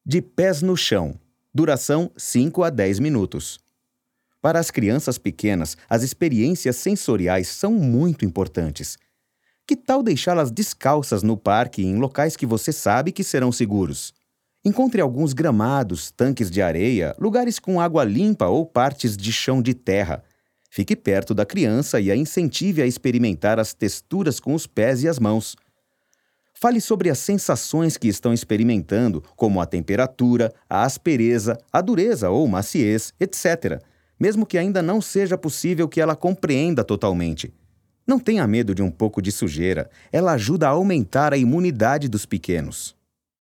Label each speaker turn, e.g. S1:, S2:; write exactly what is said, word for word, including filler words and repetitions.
S1: De pés no chão. Duração cinco a dez minutos. Para as crianças pequenas, as experiências sensoriais são muito importantes. Que tal deixá-las descalças no parque em locais que você sabe que serão seguros? Encontre alguns gramados, tanques de areia, lugares com água limpa ou partes de chão de terra. Fique perto da criança e a incentive a experimentar as texturas com os pés e as mãos. Fale sobre as sensações que estão experimentando, como a temperatura, a aspereza, a dureza ou maciez, etcétera, mesmo que ainda não seja possível que ela compreenda totalmente. Não tenha medo de um pouco de sujeira, ela ajuda a aumentar a imunidade dos pequenos.